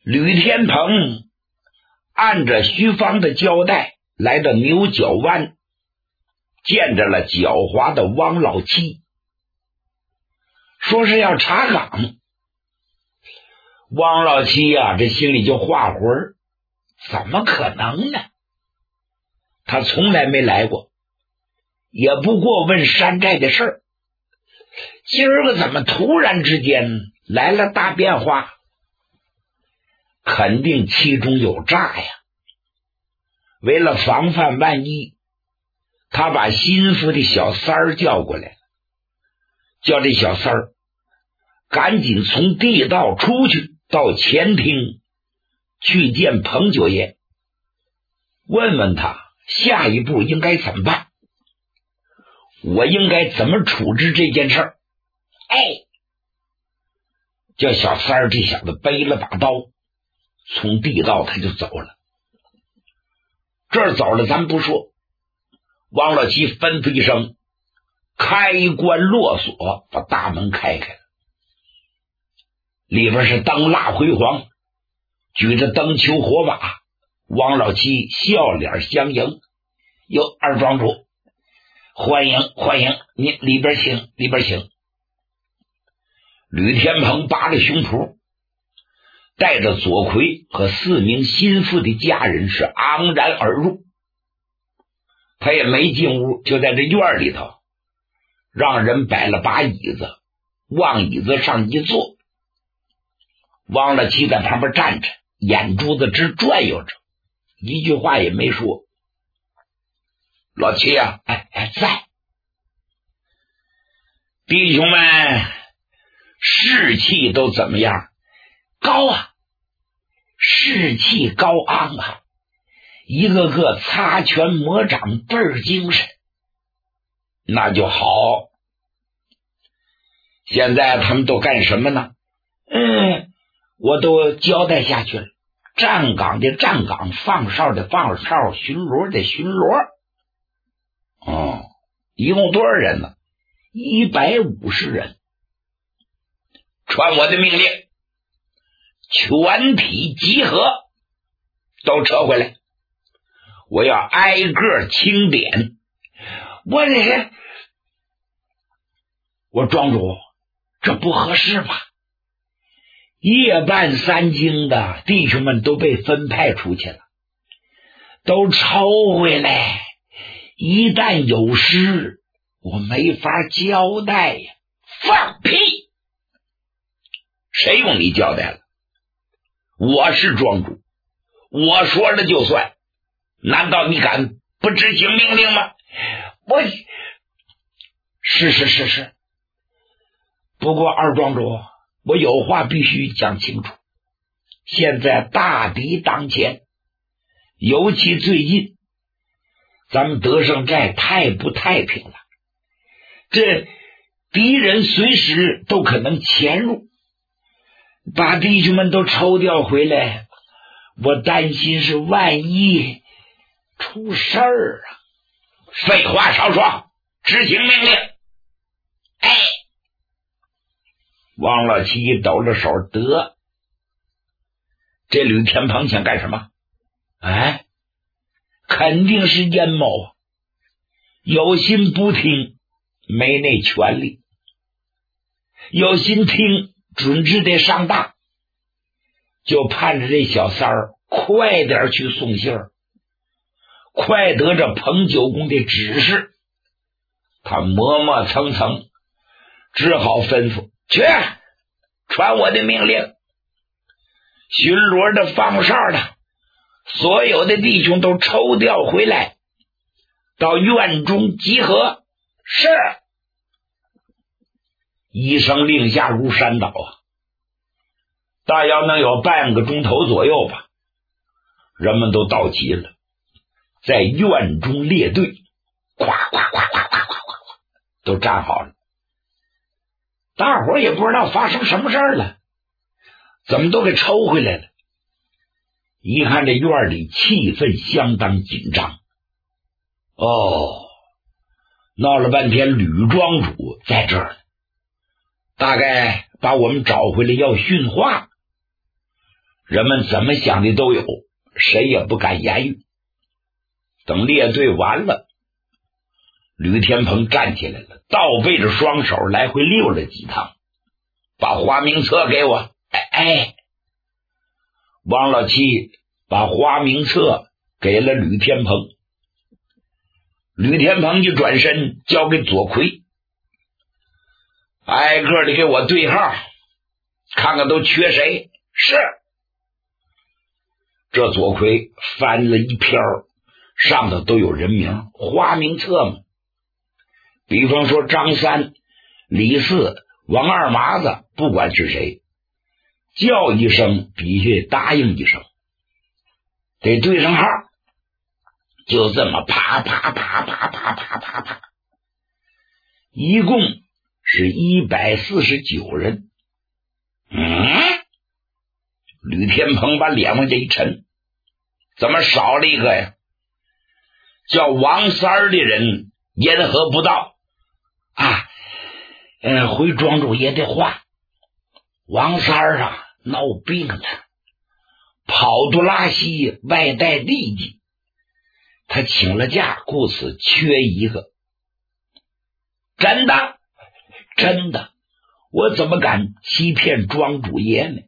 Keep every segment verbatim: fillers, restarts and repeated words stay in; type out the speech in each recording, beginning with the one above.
吕天鹏按着徐芳的交代来到牛角湾，见着了狡猾的汪老七，说是要查岗。汪老七啊，这心里就画魂儿，怎么可能呢？他从来没来过，也不过问山寨的事儿，今儿个怎么突然之间来了大变化？肯定其中有诈呀！为了防范万一，他把心腹的小三儿叫过来了，叫这小三儿赶紧从地道出去，到前厅去见彭九爷，问问他下一步应该怎么办，我应该怎么处置这件事儿。哎，叫小三儿这小子背了把刀，从地道他就走了。这儿走了咱不说，王老七吩咐一声，开关落锁，把大门开开了。里边是灯蜡辉煌，举着灯球火把，王老七笑脸相迎。哟，二庄主，欢迎欢迎，您里边请，里边请。吕天鹏扒着胸脯，带着左奎和四名心腹的家人是昂然而入。他也没进屋，就在这院里头让人摆了把椅子，往椅子上一坐。汪老七在旁边站着，眼珠子直转悠着，一句话也没说。老七啊，哎哎，在。弟兄们士气都怎么样？高啊，士气高昂啊，一个个擦拳磨掌，倍儿精神。那就好。现在他们都干什么呢？嗯，我都交代下去了，站岗的站岗，放哨的放哨，巡逻的巡逻。哦，一共多少人呢？一百五十人。传我的命令，全体集合，都撤回来，我要挨个清点。我这是我庄主，这不合适吧？夜半三更的弟兄们都被分派出去了，都抽回来，一旦有失，我没法交代呀。放屁！谁用你交代了？我是庄主，我说了就算，难道你敢不执行命令吗？我是是是是，不过二庄主，我有话必须讲清楚。现在大敌当前，尤其最近咱们德胜寨太不太平了，这敌人随时都可能潜入，把弟兄们都抽调回来，我担心是万一出事儿啊。废话少说，执行命令。哎，王老七一抖了手，得，这吕天鹏想干什么？哎，肯定是阴谋，有心不听，没那权利；有心听，准知得上当，就盼着这小三儿快点去送信儿，快得着彭九公的指示。他磨磨蹭蹭，只好吩咐去传我的命令，巡逻的放哨的所有的弟兄都抽调回来，到院中集合。是。一声令下如山倒啊，大约能有半个钟头左右吧，人们都到齐了，在院中列队，呱呱呱呱呱呱呱，都站好了。大伙儿也不知道发生什么事儿了，怎么都给抽回来了。一看这院里气氛相当紧张。哦，闹了半天吕庄主在这儿，大概把我们找回来要训话。 人们怎么想的都有，谁也不敢言语。等列队完了，吕天鹏站起来了，倒背着双手来回溜了几趟，把花名册给我。哎哎，王老七把花名册给了吕天鹏，吕天鹏就转身交给左奎，挨个的给我对号，看看都缺谁。是。这左奎翻了一篇，上头都有人名，花名册嘛。比方说张三、李四、王二麻子，不管是谁，叫一声必须答应一声，得对上号。就这么啪啪啪啪啪啪啪啪，一共是一百四十九人。嗯，吕天鹏把脸往这一沉，怎么少了一个呀？叫王三儿的人言和不到啊。呃，回庄主爷的话，王三儿啊闹病了，跑杜拉西外带痢疾，他请了假，故此缺一个。真的？真的，我怎么敢欺骗庄主爷呢？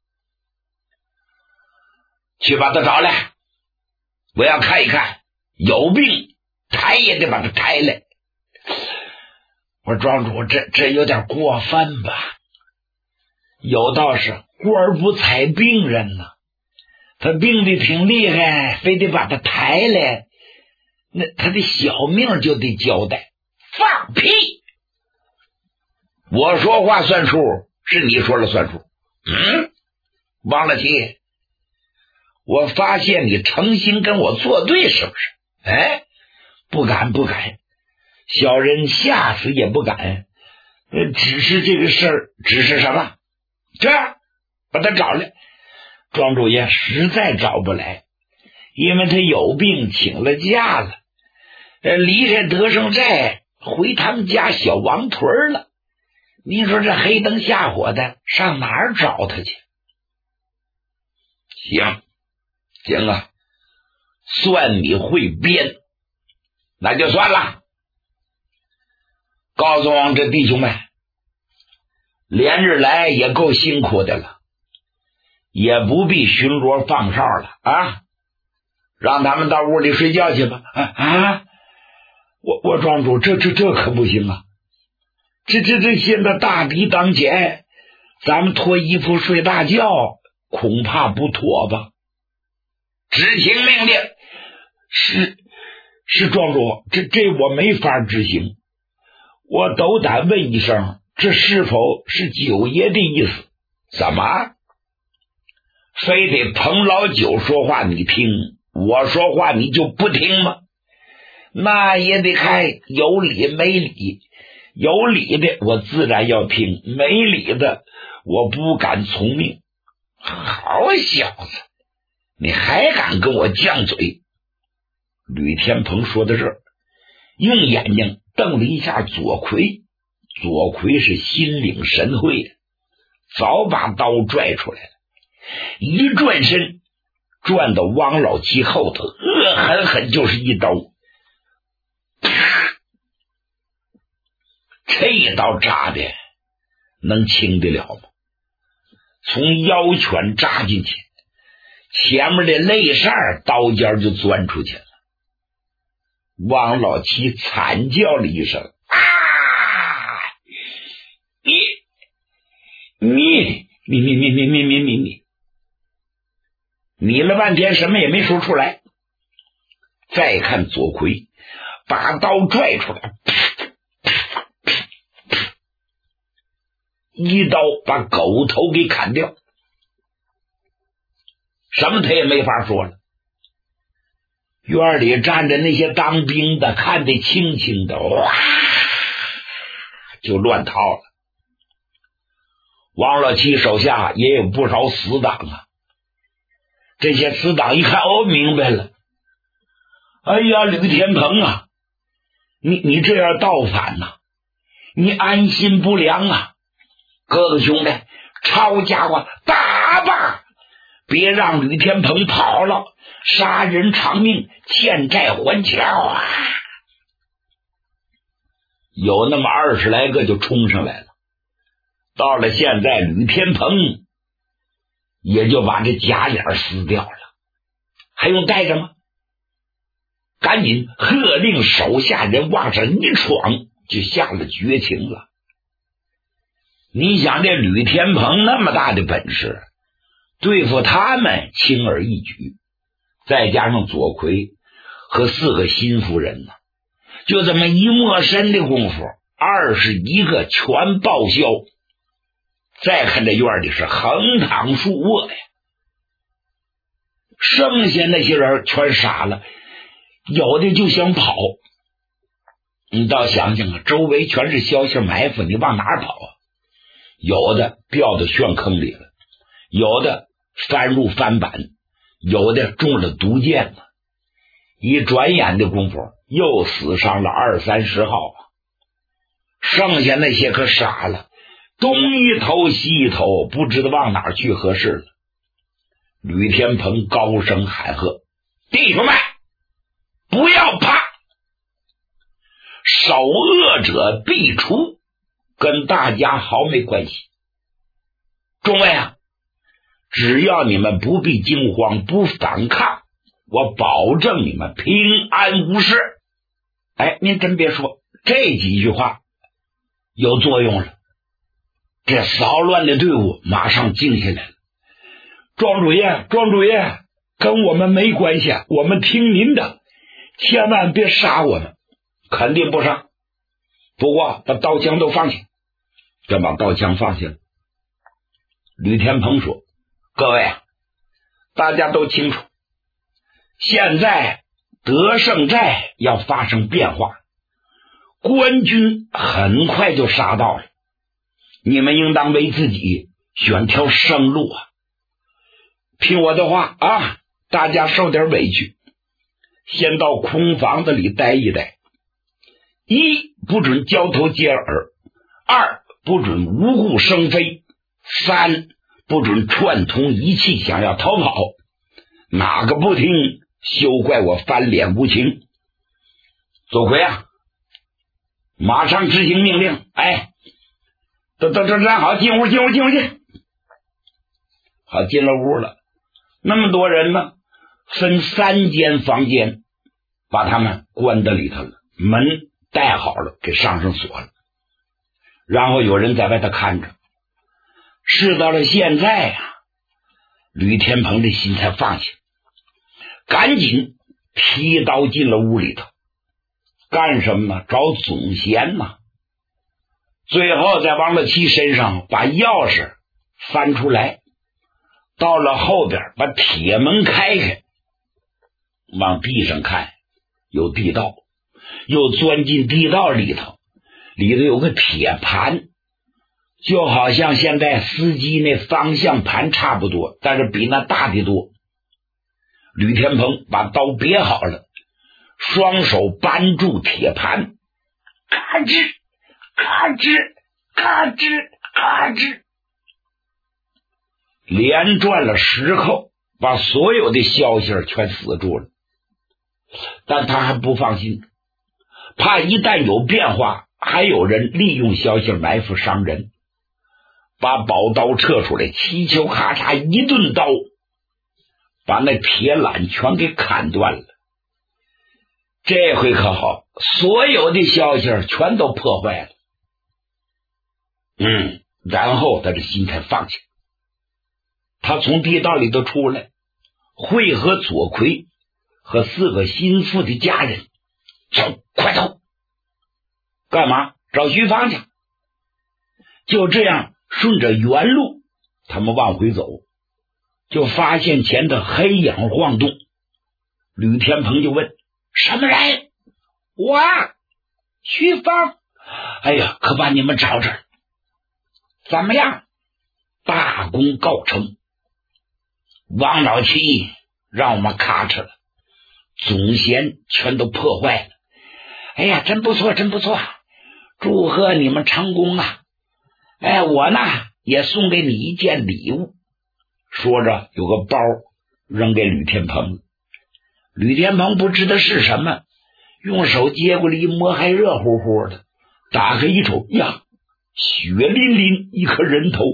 去把他找来，我要看一看，有病抬也得把他抬来。我说庄主，这这有点过分吧？有道是官不踩病人呢，他病得挺厉害，非得把他抬来，那他的小命就得交代。放屁！我说话算数，是你说了算数。嗯，王老七，我发现你诚心跟我作对，是不是？哎，不敢不敢，小人下死也不敢。呃，只是这个事儿，只是什么？这把他找来。庄主爷实在找不来，因为他有病，请了假了，呃，离开德胜寨，回他们家小王屯了。你说这黑灯瞎火的，上哪儿找他去？行行啊，算你会编，那就算了。告诉我这弟兄们，连日来也够辛苦的了，也不必巡逻放哨了啊，让他们到屋里睡觉去吧。啊啊！我我庄主，这这这可不行啊！这这这现在大敌当前，咱们脱衣服睡大觉，恐怕不妥吧？执行命令。是是庄主，这这我没法执行。我斗胆问一声，这是否是九爷的意思？怎么？非得彭老九说话你听，我说话你就不听吗？那也得看有理没理。有理的我自然要听，没理的我不敢从命。好小子，你还敢跟我犟嘴？吕天鹏说到这儿，用眼睛瞪了一下左奎。左奎是心领神会，早把刀拽出来了，一转身转到汪老七后头，恶狠狠就是一刀。这一刀扎的能轻得了吗？从腰圈扎进去，前面的肋扇刀尖就钻出去了。汪老七惨叫了一声：“啊！你你你你你你你你你你！”你了半天什么也没说出来。再看左奎，把刀拽出来，一刀把狗头给砍掉，什么他也没法说了。院里站着那些当兵的，看得清清的，哇，就乱套了。王老七手下也有不少死党啊，这些死党一看，哦，明白了，哎呀，吕天鹏啊，你你这样倒反呐、啊，你安心不良啊！哥哥兄弟，抄家伙打吧！ 别让吕天鹏跑了，杀人偿命，欠债还桥啊！有那么二十来个就冲上来了。到了现在，吕天鹏也就把这假脸撕掉了，还用带着吗？赶紧喝令手下人往上一闯，就下了绝情了。你想这吕天鹏那么大的本事，对付他们轻而易举，再加上左魁和四个心腹人呢，就这么一抹身的功夫，二十一个全报销。再看这院里是横躺竖卧呀，剩下那些人全傻了，有的就想跑。你倒想想啊，周围全是消息埋伏，你往哪儿跑啊？有的掉到旋坑里了，有的翻入翻板，有的中了毒箭了。一转眼的功夫，又死伤了二三十号啊！剩下那些可傻了，东一头西一头，不知道往哪儿去合适了。吕天鹏高声喊喝：“弟兄们，不要怕，首恶者必除，跟大家毫没关系。众位啊，只要你们不必惊慌，不反抗，我保证你们平安无事。”哎，您真别说，这几句话有作用了。这骚乱的队伍马上静下来了。庄主爷，庄主爷，跟我们没关系，我们听您的，千万别杀我们。肯定不杀，不过把刀枪都放下。就把刀枪放下了。吕天鹏说：“各位啊，大家都清楚，现在德胜寨要发生变化，官军很快就杀到了，你们应当为自己选条生路啊！听我的话啊，大家受点委屈，先到空房子里待一待。一，不准交头接耳；二，不准无故生非；三，不准串通一气想要逃跑。哪个不听，休怪我翻脸无情。左魁啊，马上执行命令！哎，都都都站好，进屋，进屋，进屋，进。好，进了屋了。那么多人呢，分三间房间，把他们关在里头了，门带好了，给上上锁了。然后有人在外头看着。事到了现在啊，吕天鹏的心才放下，赶紧提刀进了屋里头。干什么呢？找总嫌呐。最后在王乐七身上把钥匙翻出来，到了后边把铁门开开，往地上看，有地道，又钻进地道里头，里头有个铁盘，就好像现在司机那方向盘差不多，但是比那大的多。吕天鹏把刀别好了，双手扳住铁盘，咔吱咔吱咔吱咔吱，连转了十扣，把所有的消息全死住了。但他还不放心，怕一旦有变化，还有人利用消息埋伏伤人，把宝刀撤出来，七球咔嚓一顿刀，把那铁缆全给砍断了。这回可好，所有的消息全都破坏了。嗯，然后他的心才放下。他从地道里头出来，会合左魁和四个心腹的家人。走，快走！干嘛？找徐芳去。就这样顺着原路，他们往回走，就发现前的黑影晃动。吕天鹏就问：什么人？我啊，徐芳。哎呀，可把你们找着了。怎么样？大功告成。王老七让我们咔哧了，总嫌全都破坏了。哎呀，真不错，真不错，祝贺你们成功啊！哎，我呢也送给你一件礼物。 说着有个包扔给吕天鹏，吕天鹏不知道是什么，用手接过来一摸，还热乎乎的，打开一瞅，呀，血淋淋一颗人头，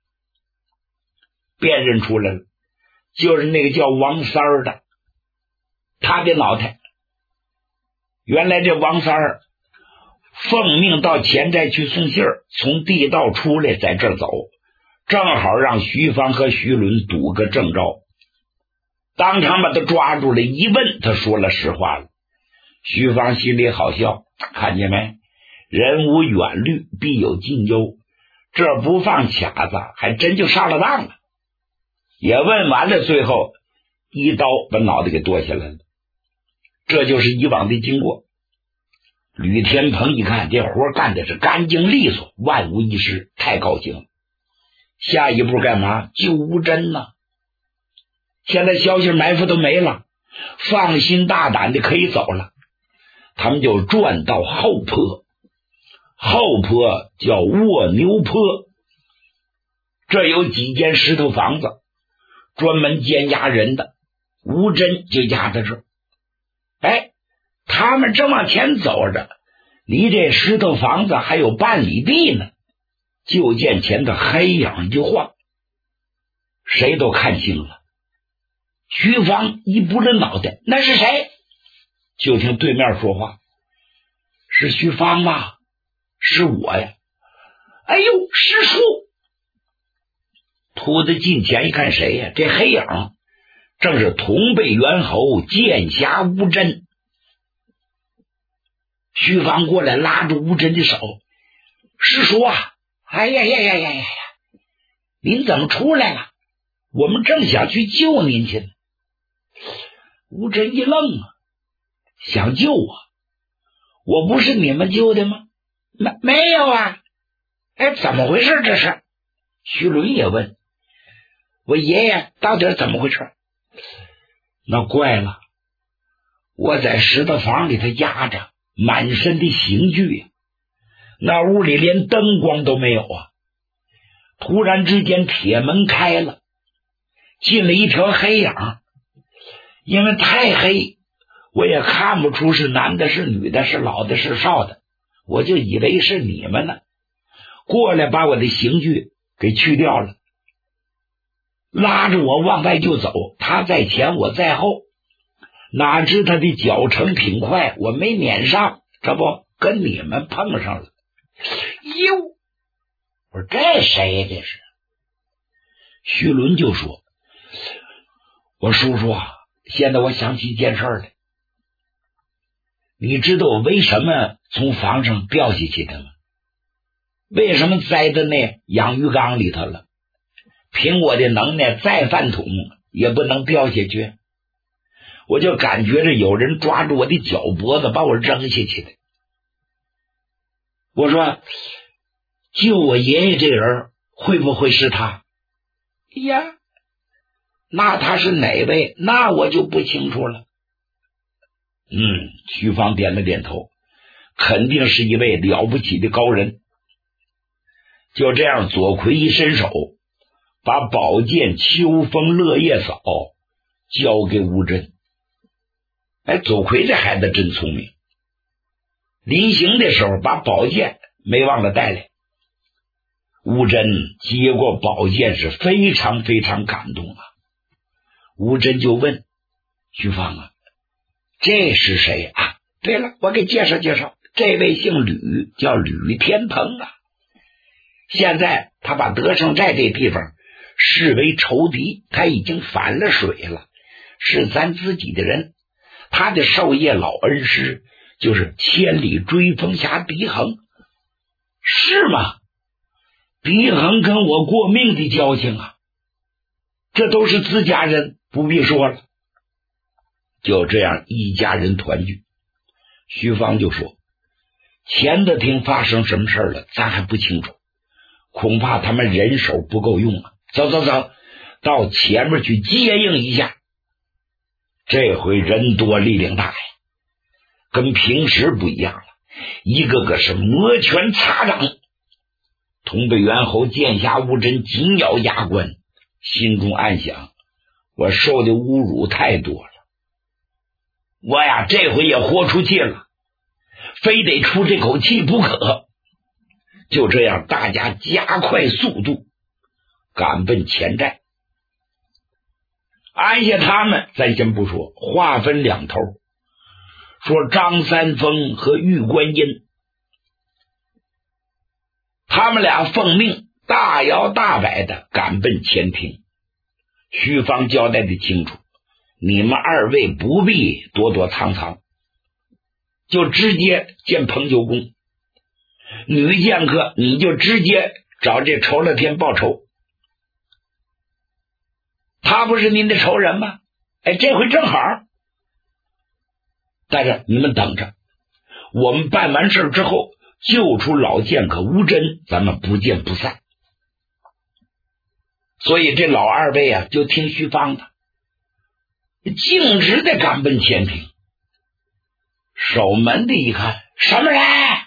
辨认出来了，就是那个叫王三儿的，他的脑袋。原来这王三儿奉命到钱寨去送信儿，从地道出来，在这儿走，正好让徐芳和徐伦赌个正着，当场把他抓住了，一问他说了实话了。徐芳心里好笑，看见没，人无远虑必有近忧，这不放卡子还真就上了当了。也问完了，最后一刀把脑袋给剁下来了。这就是以往的经过。吕天鹏一看这活干的是干净利索，万无一失，太高兴了。下一步干嘛？救吴真呢？现在消息埋伏都没了，放心大胆的可以走了。他们就转到后坡，后坡叫卧牛坡，这有几间石头房子，专门监押人的，吴真就押在这儿。哎，他们正往前走着，离这石头房子还有半里地呢，就见前头黑影一晃，谁都看清了。徐芳一拨着脑袋，那是谁？就听对面说话，是徐芳吗？是我呀。哎呦，师叔！秃子近前一看，谁呀？这黑影正是同辈猿猴剑侠吴真。徐芳过来拉住吴真的手，师叔啊，哎呀呀呀呀呀呀，您怎么出来了？我们正想去救您去呢。吴真一愣啊，想救我？我不是你们救的吗？没没有啊。哎，怎么回事这是？徐伦也问，我爷爷到底怎么回事？那怪了，我在石头房里头压着，满身的刑具呀，那屋里连灯光都没有啊。突然之间铁门开了，进了一条黑影，因为太黑，我也看不出是男的是女的，是老的是少的，我就以为是你们呢，过来把我的刑具给去掉了，拉着我往外就走，他在前我在后，哪知他的脚程挺快，我没撵上，这不跟你们碰上了。哟，我说这谁呀？这是徐伦就说，我叔叔啊，现在我想起一件事来，你知道我为什么从房上掉下去的吗？为什么栽在那养鱼缸里头了？凭我的能耐再饭桶也不能掉下去，我就感觉着有人抓住我的脚脖子把我扔下去的。我说救我爷爷这人会不会是他？呀，那他是哪位？那我就不清楚了。嗯，徐芳点了点头，肯定是一位了不起的高人。就这样，左魁一伸手，把宝剑秋风落叶扫交给吴真。哎，左魁这孩子真聪明，临行的时候把宝剑没忘了带来。吴真接过宝剑是非常非常感动啊。吴真就问徐芳啊，这是谁啊？对了，我给介绍介绍，这位姓吕，叫吕天鹏啊。现在他把德胜寨这地方视为仇敌，他已经反了水了，是咱自己的人。他的授业老恩师就是千里追风侠狄恒。是吗？狄恒跟我过命的交情啊，这都是自家人，不必说了。就这样一家人团聚。徐芳就说，前的厅发生什么事了咱还不清楚，恐怕他们人手不够用啊。走走走，到前面去接应一下。这回人多力量大呀，跟平时不一样了，一个个是摩拳擦掌。同辈猿猴剑侠吴真紧咬牙关， 心中暗想，我受的侮辱太多了，我呀这回也豁出去了，非得出这口气不可。就这样，大家加快速度赶奔前寨。安下他们咱先不说，划分两头，说张三丰和玉观音，他们俩奉命大摇大摆的赶奔前庭。徐芳交代的清楚，你们二位不必躲躲藏藏，就直接见彭九公。女剑客你就直接找这仇乐天报仇，他不是您的仇人吗？哎，这回正好。但是你们等着，我们办完事之后救出老剑客吴真，咱们不见不散。所以这老二位啊就听徐芳的，径直的赶奔前庭。守门的一看，什么人？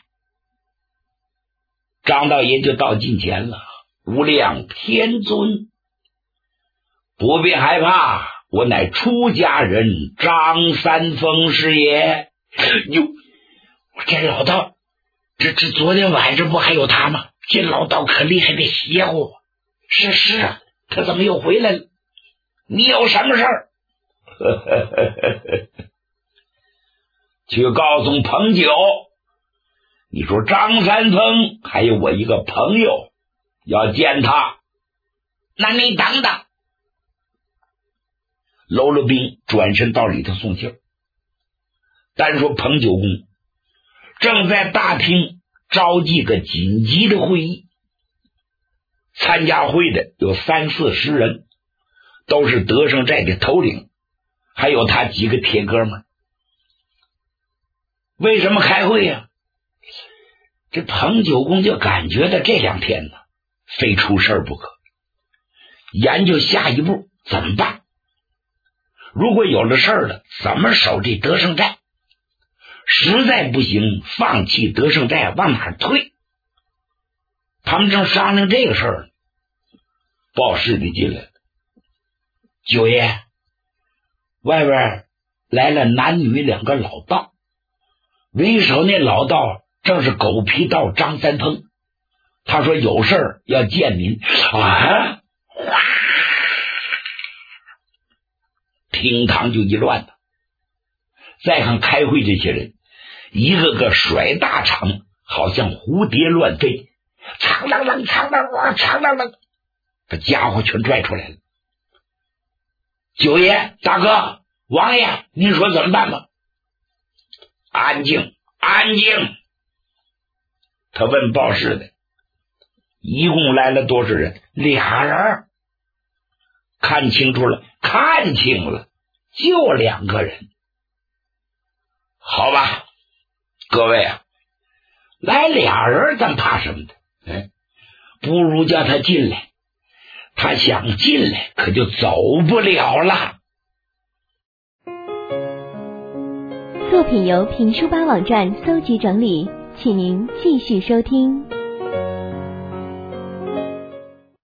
张道爷就到近前了，无量天尊，不必害怕，我乃出家人张三丰是也。哟，这老道，这这昨天晚上不还有他吗？这老道可厉害的邪乎。是是啊，他怎么又回来了？你有什么事儿？去告诉彭九，你说张三丰还有我一个朋友要见他。那你等等。喽啰兵转身到里头送信儿。单说彭九公正在大厅召集个紧急的会议，参加会的有三四十人，都是德胜寨的头领，还有他几个铁哥们。为什么开会呀、啊？这彭九公就感觉到这两天呢，非出事不可，研究下一步怎么办。如果有了事儿了，怎么守这德胜寨？实在不行，放弃德胜寨往哪儿退？他们正商量这个事儿呢，报事的进来了。九爷，外边来了男女两个老道，为首那老道正是狗皮道张三丰，他说有事儿要见您啊！厅堂就一乱了。再看开会这些人，一个个甩大场，好像蝴蝶乱飞，苍啷啷苍啷啷苍啷啷，把家伙全拽出来了。九爷，大哥，王爷，您说怎么办吧？安静，安静。他问报事的，一共来了多少人？俩人。看清楚了，看清了，就两个人。好吧，各位啊，来俩人咱怕什么的？哎，不如叫他进来，他想进来可就走不了了。 作品由评书吧网站搜集整理，请您继续收听。